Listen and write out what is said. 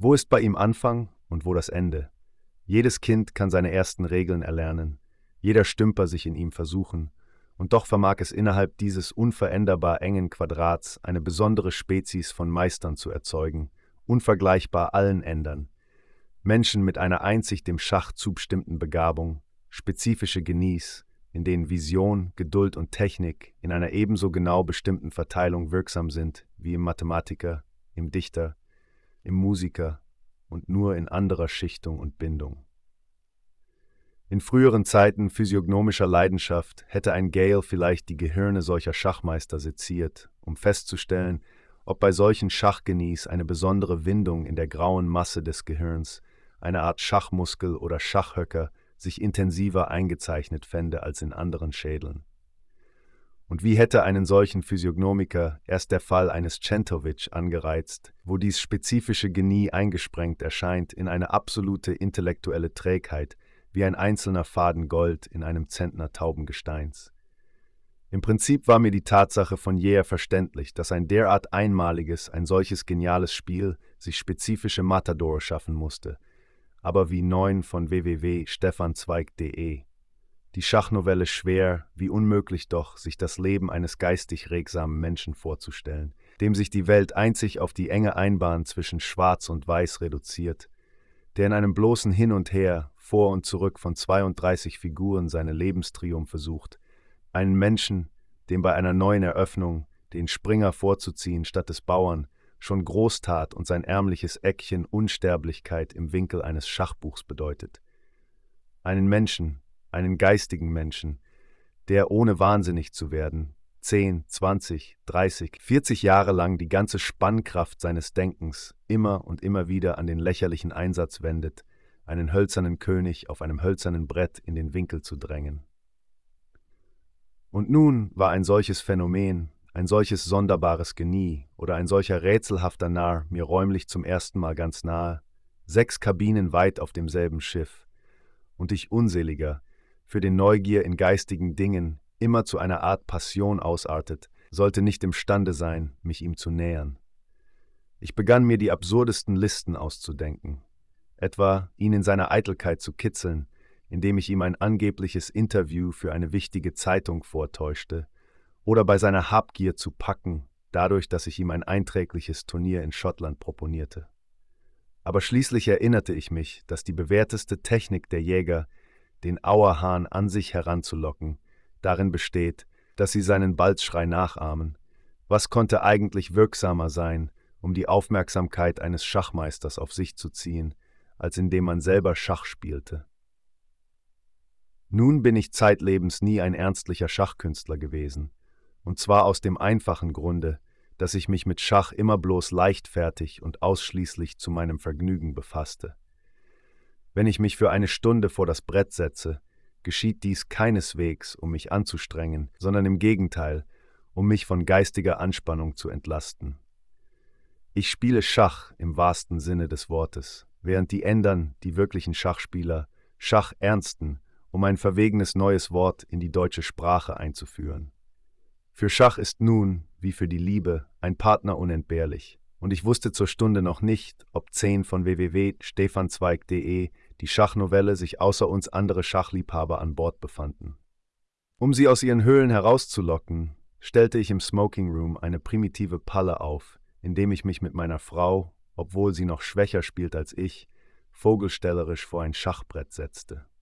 Wo ist bei ihm Anfang und wo das Ende? Jedes Kind kann seine ersten Regeln erlernen, jeder Stümper sich in ihm versuchen, und doch vermag es innerhalb dieses unveränderbar engen Quadrats eine besondere Spezies von Meistern zu erzeugen, unvergleichbar allen Ändern. Menschen mit einer einzig dem Schach zubestimmten Begabung, spezifische Genies, in denen Vision, Geduld und Technik in einer ebenso genau bestimmten Verteilung wirksam sind wie im Mathematiker, im Dichter, im Musiker und nur in anderer Schichtung und Bindung. In früheren Zeiten physiognomischer Leidenschaft hätte ein Gale vielleicht die Gehirne solcher Schachmeister seziert, um festzustellen, ob bei solchen Schachgenies eine besondere Windung in der grauen Masse des Gehirns, eine Art Schachmuskel oder Schachhöcker, sich intensiver eingezeichnet fände als in anderen Schädeln. Und wie hätte einen solchen Physiognomiker erst der Fall eines Centovic angereizt, wo dies spezifische Genie eingesprengt erscheint in eine absolute intellektuelle Trägheit, wie ein einzelner Faden Gold in einem Zentner Taubengesteins. Im Prinzip war mir die Tatsache von jeher verständlich, dass ein derart einmaliges, ein solches geniales Spiel sich spezifische Matadore schaffen musste, aber wie 9 von www.stefanzweig.de. Die Schachnovelle schwer, wie unmöglich doch, sich das Leben eines geistig regsamen Menschen vorzustellen, dem sich die Welt einzig auf die enge Einbahn zwischen Schwarz und Weiß reduziert, der in einem bloßen Hin und Her, vor und zurück von 32 Figuren seine Lebenstriumphe sucht, einen Menschen, dem bei einer neuen Eröffnung, den Springer vorzuziehen statt des Bauern, schon groß tat und sein ärmliches Eckchen Unsterblichkeit im Winkel eines Schachbuchs bedeutet. Einen Menschen, einen geistigen Menschen, der, ohne wahnsinnig zu werden, 10, 20, 30, 40 Jahre lang die ganze Spannkraft seines Denkens immer und immer wieder an den lächerlichen Einsatz wendet, einen hölzernen König auf einem hölzernen Brett in den Winkel zu drängen. Und nun war ein solches Phänomen, ein solches sonderbares Genie oder ein solcher rätselhafter Narr mir räumlich zum ersten Mal ganz nahe, 6 Kabinen weit auf demselben Schiff, und ich unseliger, für den Neugier in geistigen Dingen immer zu einer Art Passion ausartet, sollte nicht imstande sein, mich ihm zu nähern. Ich begann mir die absurdesten Listen auszudenken, etwa ihn in seiner Eitelkeit zu kitzeln, indem ich ihm ein angebliches Interview für eine wichtige Zeitung vortäuschte, oder bei seiner Habgier zu packen, dadurch, dass ich ihm ein einträgliches Turnier in Schottland proponierte. Aber schließlich erinnerte ich mich, dass die bewährteste Technik der Jäger, den Auerhahn an sich heranzulocken, darin besteht, dass sie seinen Balzschrei nachahmen. Was konnte eigentlich wirksamer sein, um die Aufmerksamkeit eines Schachmeisters auf sich zu ziehen, als indem man selber Schach spielte? Nun bin ich zeitlebens nie ein ernstlicher Schachkünstler gewesen, und zwar aus dem einfachen Grunde, dass ich mich mit Schach immer bloß leichtfertig und ausschließlich zu meinem Vergnügen befasste. Wenn ich mich für eine Stunde vor das Brett setze, geschieht dies keineswegs, um mich anzustrengen, sondern im Gegenteil, um mich von geistiger Anspannung zu entlasten. Ich spiele Schach im wahrsten Sinne des Wortes, während die Ändern, die wirklichen Schachspieler, Schach ernsten, um ein verwegenes neues Wort in die deutsche Sprache einzuführen. Für Schach ist nun, wie für die Liebe, ein Partner unentbehrlich, und ich wusste zur Stunde noch nicht, ob 10 von www.stefanzweig.de die Schachnovelle sich außer uns andere Schachliebhaber an Bord befanden. Um sie aus ihren Höhlen herauszulocken, stellte ich im Smoking Room eine primitive Palle auf, indem ich mich mit meiner Frau, obwohl sie noch schwächer spielt als ich, vogelstellerisch vor ein Schachbrett setzte.